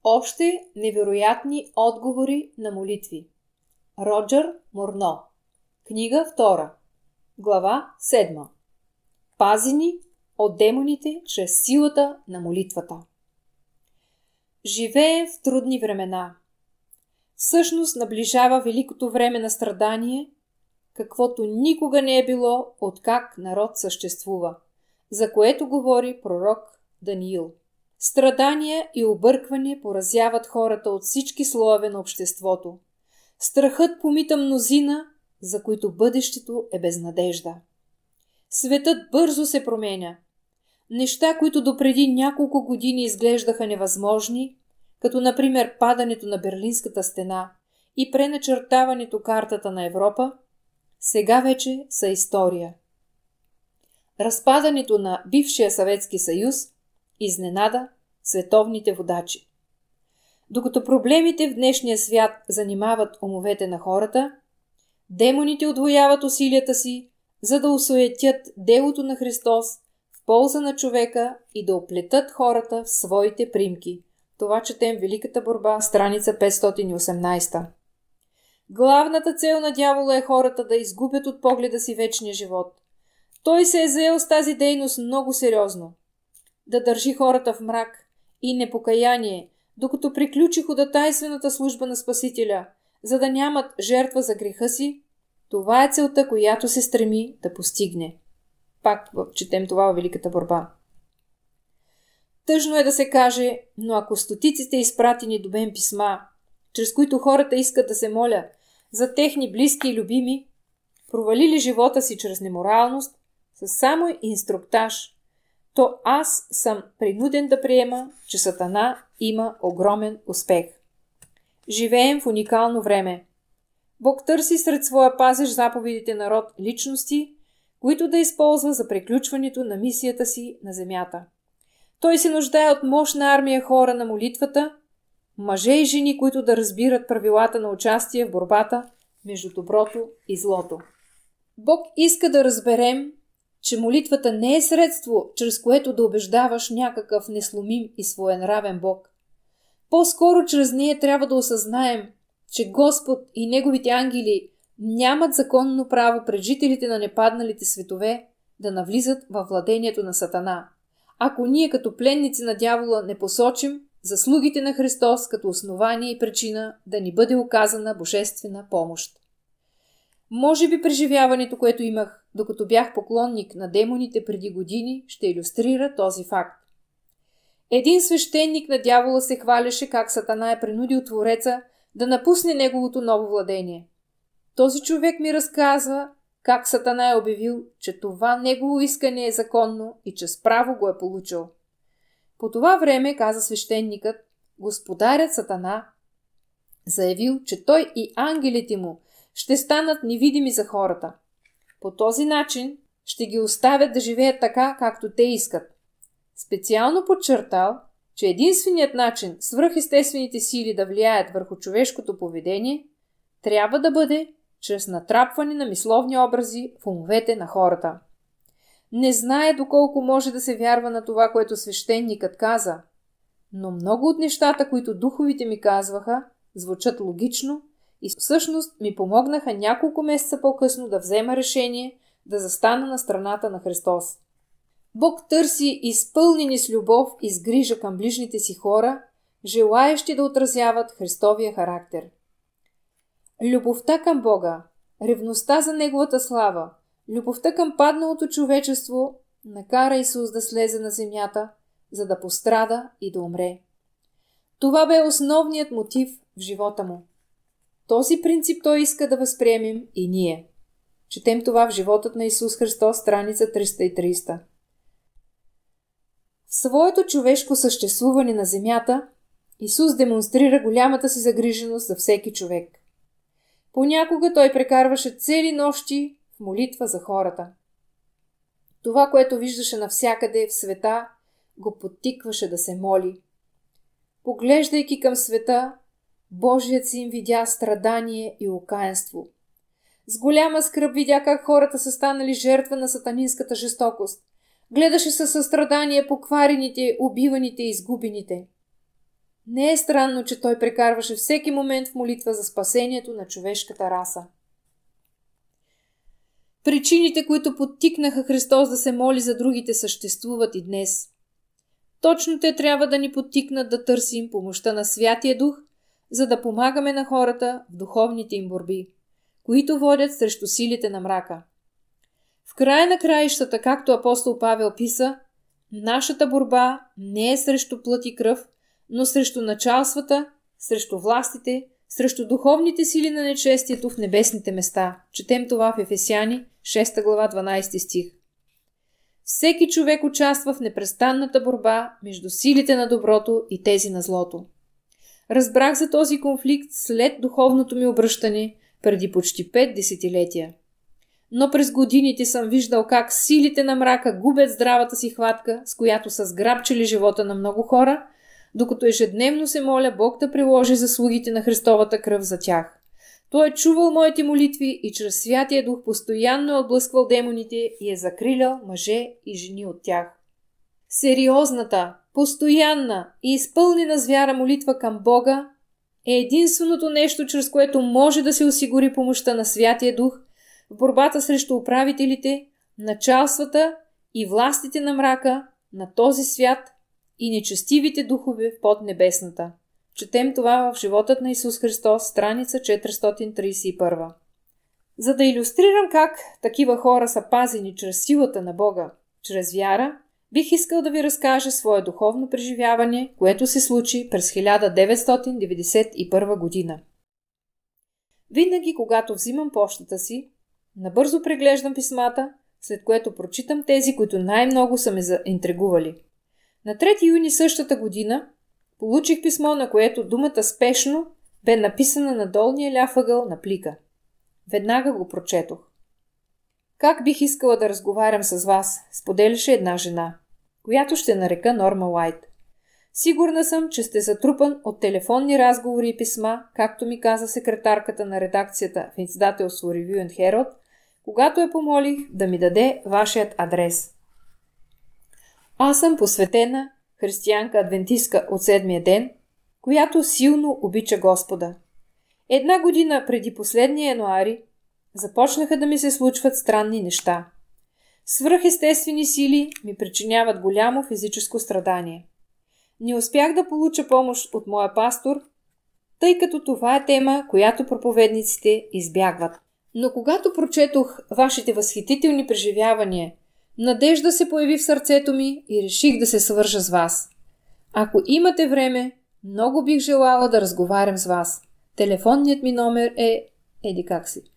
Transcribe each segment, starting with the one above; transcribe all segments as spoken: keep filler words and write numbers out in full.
Още невероятни отговори на молитви. Роджер Морно. Книга втора. Глава седма. Пазени от демоните чрез силата на молитвата. Живеем в трудни времена. Всъщност наближава великото време на страдание, каквото никога не е било, откак народ съществува, за което говори пророк Даниил. Страдания и объркване поразяват хората от всички слоеве на обществото. Страхът помита мнозина, за които бъдещето е безнадежда. Светът бързо се променя. Неща, които допреди няколко години изглеждаха невъзможни, като например падането на Берлинската стена и преначертаването картата на Европа, сега вече са история. Разпадането на бившия Съветски съюз изненада световните водачи. Докато проблемите в днешния свят занимават умовете на хората, демоните удвояват усилията си, за да осуетят делото на Христос в полза на човека и да оплетат хората в своите примки. Това четем Великата борба, страница петстотин и осемнадесета. Главната цел на дявола е хората да изгубят от погледа си вечния живот. Той се е заел с тази дейност много сериозно. Да държи хората в мрак и непокаяние, докато приключи ходатайствената служба на Спасителя, за да нямат жертва за греха си, това е целта, която се стреми да постигне. Пак четем това във Великата борба. Тъжно е да се каже, но ако стотиците изпратени до мен писма, чрез които хората искат да се моля за техни близки и любими, провалили живота си чрез неморалност, с само инструктаж, то аз съм принуден да приема, че Сатана има огромен успех. Живеем в уникално време. Бог търси сред своя пазеж заповедите на род личности, които да използва за приключването на мисията си на земята. Той се нуждае от мощна армия хора на молитвата, мъже и жени, които да разбират правилата на участие в борбата между доброто и злото. Бог иска да разберем, че молитвата не е средство, чрез което да убеждаваш някакъв несломим и своенравен Бог. По-скоро чрез нея трябва да осъзнаем, че Господ и Неговите ангели нямат законно право пред жителите на непадналите светове да навлизат във владението на Сатана, ако ние като пленници на дявола не посочим заслугите на Христос като основание и причина да ни бъде оказана божествена помощ. Може би преживяването, което имах, докато бях поклонник на демоните преди години, ще илюстрира този факт. Един свещеник на дявола се хваляше как Сатана е принудил Твореца да напусне неговото ново владение. Този човек ми разказва как Сатана е обявил, че това негово искане е законно и че с право го е получил. По това време, каза свещеникът, господарят Сатана заявил, че той и ангелите му ще станат невидими за хората. По този начин ще ги оставят да живеят така, както те искат. Специално подчертал, че единственият начин свръхестествените сили да влияят върху човешкото поведение трябва да бъде чрез натрапване на мисловни образи в умовете на хората. Не знае доколко може да се вярва на това, което свещеникът каза, но много от нещата, които духовите ми казваха, звучат логично и всъщност ми помогнаха няколко месеца по-късно да взема решение да застана на страната на Христос. Бог търси изпълнени с любов и с грижа към ближните си хора, желаещи да отразяват Христовия характер. Любовта към Бога, ревността за Неговата слава, любовта към падналото човечество накара Исус да слезе на земята, за да пострада и да умре. Това бе основният мотив в живота му. Този принцип той иска да възприемем и ние. Четем това в животът на Исус Христос, страница триста и тридесета. В своето човешко съществуване на земята, Исус демонстрира голямата си загриженост за всеки човек. Понякога той прекарваше цели нощи в молитва за хората. Това, което виждаше навсякъде в света, го подтикваше да се моли. Поглеждайки към света, Божият син видя страдание и окаянство. С голяма скръб видя как хората са станали жертва на сатанинската жестокост. Гледаше със състрадание покварените, убиваните и изгубените. Не е странно, че той прекарваше всеки момент в молитва за спасението на човешката раса. Причините, които подтикнаха Христос да се моли за другите, съществуват и днес. Точно те трябва да ни подтикнат да търсим помощта на Святия Дух, за да помагаме на хората в духовните им борби, които водят срещу силите на мрака. В края на краищата, както апостол Павел писа, нашата борба не е срещу плът и кръв, но срещу началствата, срещу властите, срещу духовните сили на нечестието в небесните места. Четем това в Ефесяни, шеста глава, дванадесети стих. Всеки човек участва в непрестанната борба между силите на доброто и тези на злото. Разбрах за този конфликт след духовното ми обръщане преди почти пет десетилетия. Но през годините съм виждал как силите на мрака губят здравата си хватка, с която са сграбчили живота на много хора, докато ежедневно се моля Бог да приложи заслугите на Христовата кръв за тях. Той е чувал моите молитви и чрез Святия Дух постоянно е отблъсквал демоните и е закрилял мъже и жени от тях. Сериозната, постоянна и изпълнена с вяра молитва към Бога е единственото нещо, чрез което може да се осигури помощта на Святия Дух в борбата срещу управителите, началствата и властите на мрака на този свят и нечестивите духове в поднебесната. Четем това в Животът на Исус Христос, страница четиристотин тридесет и първа. За да илюстрирам как такива хора са пазени чрез силата на Бога, чрез вяра, бих искал да ви разкажа свое духовно преживяване, което се случи през хиляда деветстотин деветдесет и първа година. Винаги, когато взимам пощата си, набързо преглеждам писмата, след което прочитам тези, които най-много са ме заинтригували. На трети юни същата година получих писмо, на което думата спешно бе написана на долния ляв ъгъл на плика. Веднага го прочетох. Как бих искала да разговарям с вас, споделяше една жена, която ще нарека Норма Уайт. Сигурна съм, че сте затрупан от телефонни разговори и писма, както ми каза секретарката на редакцията в издателство Review and Herald, когато я помолих да ми даде вашият адрес. Аз съм посветена християнка-адвентистка от седмия ден, която силно обича Господа. Една година преди последния януари започнаха да ми се случват странни неща. Свръхестествени сили ми причиняват голямо физическо страдание. Не успях да получа помощ от моя пастор, тъй като това е тема, която проповедниците избягват. Но когато прочетох вашите възхитителни преживявания, надежда се появи в сърцето ми и реших да се свържа с вас. Ако имате време, много бих желала да разговарям с вас. Телефонният ми номер е... Еди как си.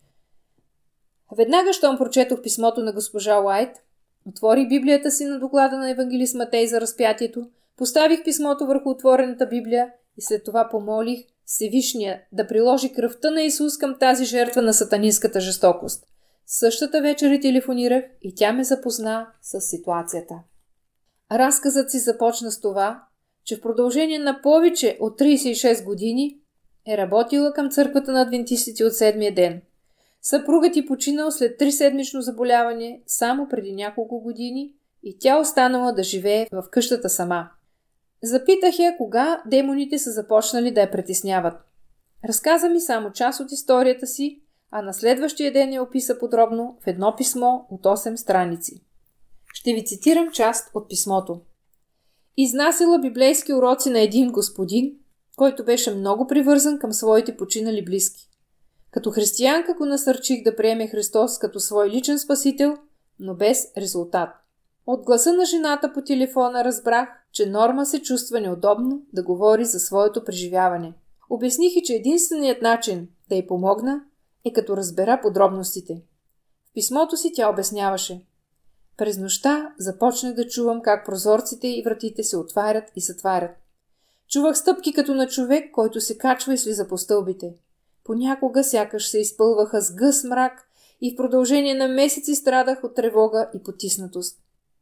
Веднага, щом прочетох писмото на госпожа Уайт, отворих Библията си на доклада на евангелист Матей за разпятието, поставих писмото върху отворената Библия и след това помолих Всевишния да приложи кръвта на Исус към тази жертва на сатанинската жестокост. Същата вечер и телефонирах и тя ме запозна с ситуацията. Разказът си започна с това, че в продължение на повече от тридесет и шест години е работила към църквата на адвентистите от седмия ден. Съпругът й починал след триседмично заболяване само преди няколко години и тя останала да живее в къщата сама. Запитах я кога демоните са започнали да я притесняват. Разказа ми само част от историята си, а на следващия ден я описа подробно в едно писмо от осем страници. Ще ви цитирам част от писмото. Изнасяла библейски уроци на един господин, който беше много привързан към своите починали близки. Като християнка го насърчих да приеме Христос като свой личен спасител, но без резултат. От гласа на жената по телефона разбрах, че Норма се чувства неудобно да говори за своето преживяване. Обясних и, че единственият начин да й помогна е като разбера подробностите. В писмото си тя обясняваше. През нощта започнах да чувам как прозорците и вратите се отварят и затварят. Чувах стъпки като на човек, който се качва и слиза по стълбите. Понякога сякаш се изпълваха с гъс мрак и в продължение на месеци страдах от тревога и потиснатост.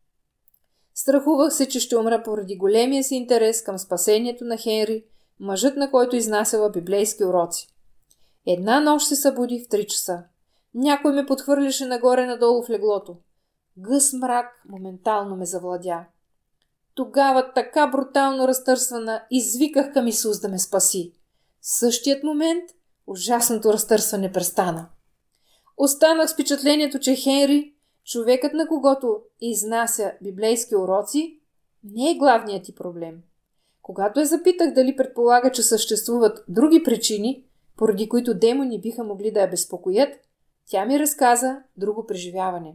Страхувах се, че ще умра поради големия си интерес към спасението на Хенри, мъжът, на който изнасяла библейски уроци. Една нощ се събудих в три часа. Някой ме подхвърляше нагоре-надолу в леглото. Гъс мрак моментално ме завладя. Тогава така брутално разтърсвана извиках към Исус да ме спаси. В същият момент ужасното разтърсване престана. Останах с впечатлението, че Хенри, човекът на когото изнася библейски уроци, не е главният ти проблем. Когато я запитах дали предполага, че съществуват други причини, поради които демони биха могли да я безпокоят, тя ми разказа друго преживяване.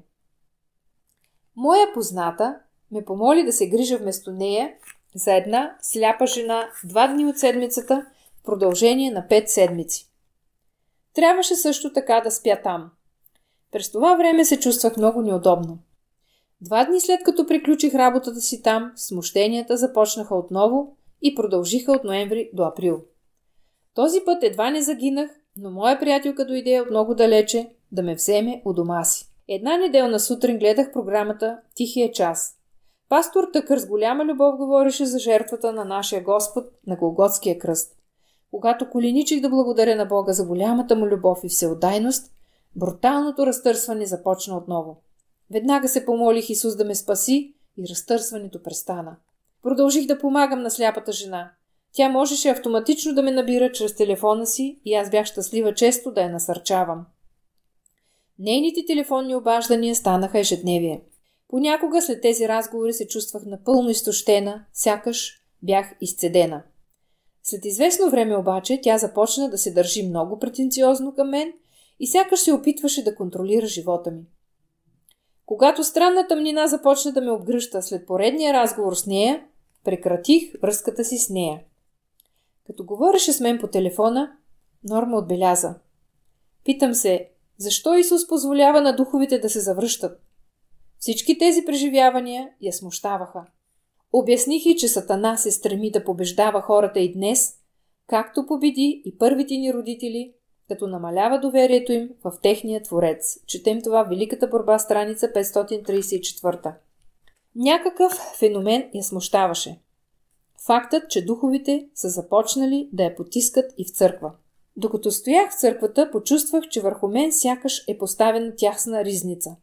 Моя позната ме помоли да се грижа вместо нея за една сляпа жена два дни от седмицата в продължение на пет седмици. Трябваше също така да спя там. През това време се чувствах много неудобно. Два дни след като приключих работата си там, смущенията започнаха отново и продължиха от ноември до април. Този път едва не загинах, но моя приятелка дойде от много далече да ме вземе у дома си. Една неделна сутрин гледах програмата «Тихия час». Пастор Тъкър с голяма любов говореше за жертвата на нашия Господ на Голготския кръст. Когато коленичих да благодаря на Бога за голямата му любов и всеотдайност, бруталното разтърсване започна отново. Веднага се помолих Исус да ме спаси и разтърсването престана. Продължих да помагам на сляпата жена. Тя можеше автоматично да ме набира чрез телефона си и аз бях щастлива често да я насърчавам. Нейните телефонни обаждания станаха ежедневие. Понякога след тези разговори се чувствах напълно изтощена, сякаш бях изцедена. След известно време обаче тя започна да се държи много претенциозно към мен и сякаш се опитваше да контролира живота ми. Когато странна тъмнина започна да ме обгръща след поредния разговор с нея, прекратих връзката си с нея. Като говореше с мен по телефона, Норма отбеляза: питам се, защо Исус позволява на духовите да се завръщат? Всички тези преживявания я смущаваха. Обясних и, че Сатана се стреми да побеждава хората и днес, както победи и първите ни родители, като намалява доверието им в техния Творец. Четем това в Великата борба, страница петстотин тридесет и четвърта. Някакъв феномен я смущаваше. Фактът, че духовите са започнали да я потискат и в църква. Докато стоях в църквата, почувствах, че върху мен сякаш е поставена тясна ризница.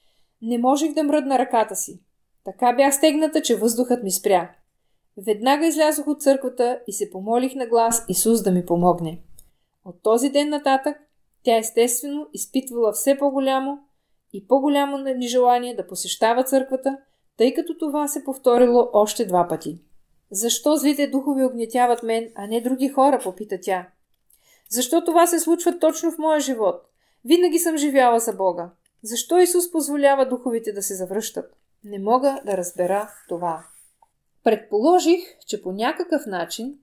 Не можех да мръдна ръката си. Така бях стегната, че въздухът ми спря. Веднага излязох от църквата и се помолих на глас Исус да ми помогне. От този ден нататък тя естествено изпитвала все по-голямо и по-голямо нежелание да посещава църквата, тъй като това се повторило още два пъти. Защо злите духове огнетяват мен, а не други хора, попита тя. Защо това се случва точно в моя живот? Винаги съм живяла за Бога. Защо Исус позволява духовите да се завръщат? Не мога да разбера това. Предположих, че по някакъв начин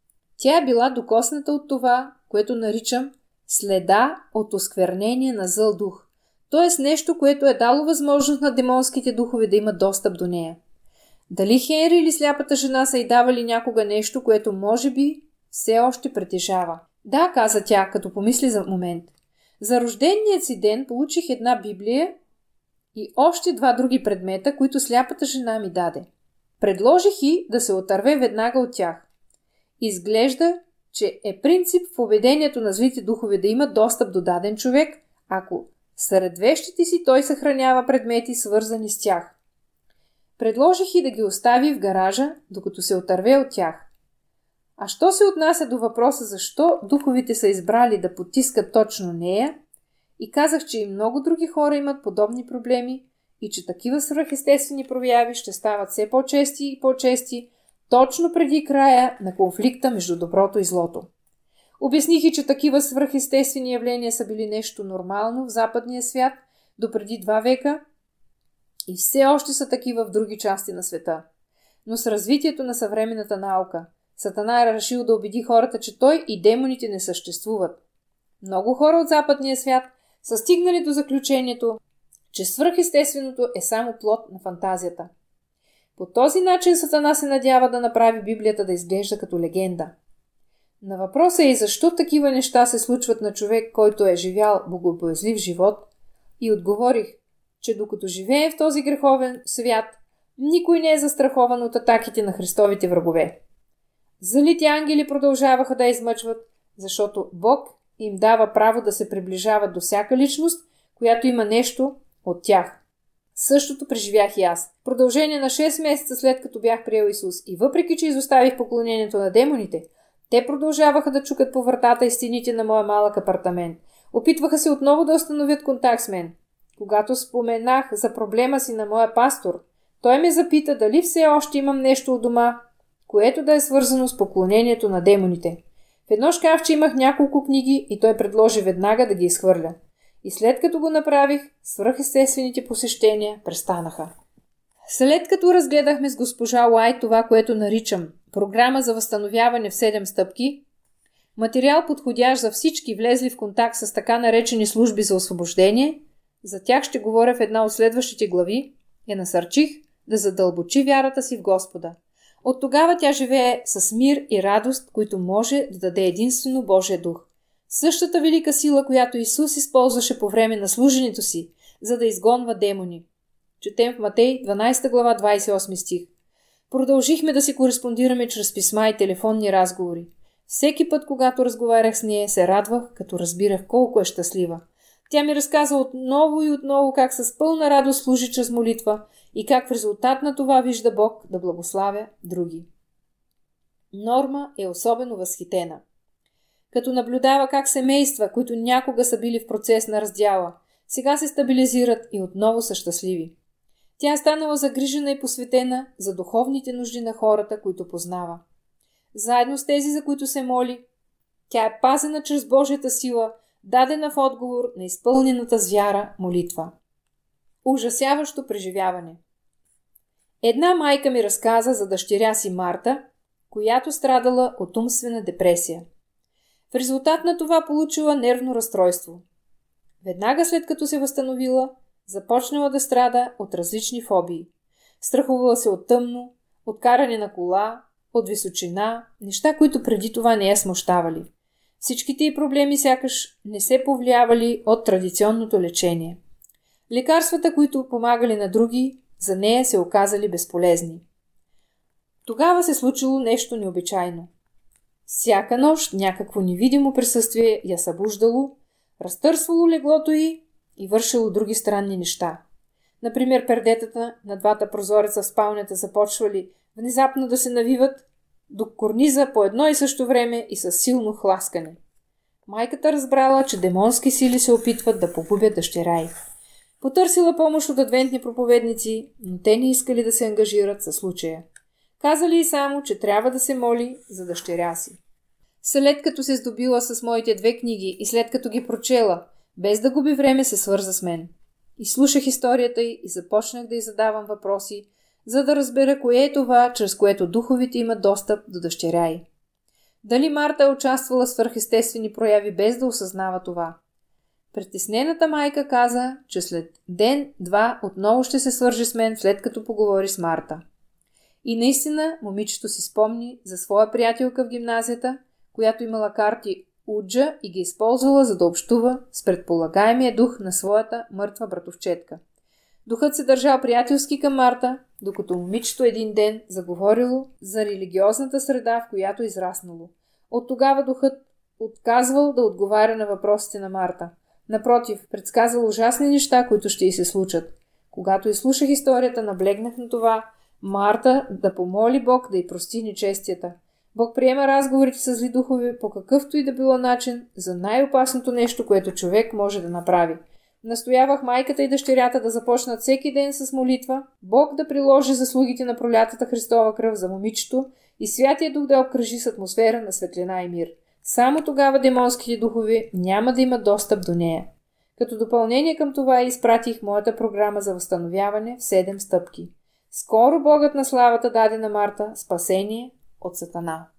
тя е била докосната от това, което наричам следа от осквернение на зъл дух, т.е. нещо, което е дало възможност на демонските духове да имат достъп до нея. Дали Хенри или сляпата жена са й давали някога нещо, което може би все още притежава? Да, каза тя, като помисли за момент. За рожденият си ден получих една Библия и още два други предмета, които сляпата жена ми даде. Предложих и да се отърве веднага от тях. Изглежда, че е принцип в поведението на злите духове да има достъп до даден човек, ако сред вещите си той съхранява предмети, свързани с тях. Предложих и да ги остави в гаража, докато се отърве от тях. А що се отнася до въпроса защо духовите са избрали да потискат точно нея, и казах, че и много други хора имат подобни проблеми и че такива свръхестествени прояви ще стават все по-чести и по-чести точно преди края на конфликта между доброто и злото. Обясних и, че такива свръхестествени явления са били нещо нормално в западния свят допреди два века и все още са такива в други части на света. Но с развитието на съвременната наука, Сатана е решил да убеди хората, че той и демоните не съществуват. Много хора от западния свят са стигнали до заключението, че свръхестественото е само плод на фантазията. По този начин Сатана се надява да направи Библията да изглежда като легенда. На въпроса е защо такива неща се случват на човек, който е живял богобоязлив живот, и отговорих, че докато живее в този греховен свят, никой не е застрахован от атаките на Христовите врагове. Злите ангели продължаваха да измъчват, защото Бог им дава право да се приближават до всяка личност, която има нещо от тях. Същото преживях и аз. В продължение на шест месеца след като бях приел Исус и въпреки, че изоставих поклонението на демоните, те продължаваха да чукат по вратата и стените на моя малък апартамент. Опитваха се отново да установят контакт с мен. Когато споменах за проблема си на моя пастор, той ме запита дали все още имам нещо от дома, което да е свързано с поклонението на демоните. В едно шкафче имах няколко книги и той предложи веднага да ги изхвърля. И след като го направих, свръхестествените посещения престанаха. След като разгледахме с госпожа Уайт това, което наричам програма за възстановяване в седем стъпки, материал подходящ за всички влезли в контакт с така наречени служби за освобождение, за тях ще говоря в една от следващите глави, я насърчих да задълбочи вярата си в Господа. От тогава тя живее с мир и радост, които може да даде единствено Божия дух. Същата велика сила, която Исус използваше по време на служенето си, за да изгонва демони. Четем в Матей дванадесета глава двадесет и осми стих. Продължихме да си кореспондираме чрез писма и телефонни разговори. Всеки път, когато разговарях с нея, се радвах, като разбирах колко е щастлива. Тя ми разказа отново и отново как с пълна радост служи чрез молитва и как в резултат на това вижда Бог да благославя други. Норма е особено възхитена. Като наблюдава как семейства, които някога са били в процес на раздяла, сега се стабилизират и отново са щастливи. Тя е станала загрижена и посветена за духовните нужди на хората, които познава. Заедно с тези, за които се моли, тя е пазена чрез Божията сила, дадена в отговор на изпълнената с вяра молитва. Ужасяващо преживяване. Една майка ми разказа за дъщеря си Марта, която страдала от умствена депресия. В резултат на това получила нервно разстройство. Веднага след като се възстановила, започнала да страда от различни фобии. Страхувала се от тъмно, от каране на кола, от височина, неща, които преди това не я смущавали. Всичките й проблеми сякаш не се повлиявали от традиционното лечение. Лекарствата, които помагали на други, за нея се оказали безполезни. Тогава се случило нещо необичайно. Всяка нощ някакво невидимо присъствие я събуждало, разтърсвало леглото й и вършило други странни неща. Например, пердетата на двата прозореца в спалнята започвали внезапно да се навиват до корниза по едно и също време и със силно хласкане. Майката разбрала, че демонски сили се опитват да погубят дъщеря й. Потърсила помощ от адвентни проповедници, но те не искали да се ангажират със случая. Казали й само, че трябва да се моли за дъщеря си. След като се здобила с моите две книги и след като ги прочела, без да губи време се свърза с мен. Изслушах историята й и започнах да й задавам въпроси, за да разбера кое е това, чрез което духовите имат достъп до дъщеря й. Дали Марта е участвала в свръхестествени прояви без да осъзнава това? Притеснената майка каза, че след ден-два отново ще се свърже с мен, след като поговори с Марта. И наистина момичето си спомни за своя приятелка в гимназията, която имала карти Уджа и ги използвала, за да общува с предполагаемия дух на своята мъртва братовчетка. Духът се държал приятелски към Марта, докато момичето един ден заговорило за религиозната среда, в която израснало. От тогава духът отказвал да отговаря на въпросите на Марта. Напротив, предсказал ужасни неща, които ще й се случат. Когато изслушах историята, наблегнах на това Марта да помоли Бог да й прости нечестията. Бог приема разговорите с зли духове по какъвто и да било начин за най-опасното нещо, което човек може да направи. Настоявах майката и дъщерята да започнат всеки ден с молитва, Бог да приложи заслугите на пролятата Христова кръв за момичето и Святия Дух да обкръжи с атмосфера на светлина и мир. Само тогава демонските духове няма да имат достъп до нея. Като допълнение към това изпратих моята програма за възстановяване в седем стъпки. Скоро Богът на славата даде на Марта спасение от Сатана.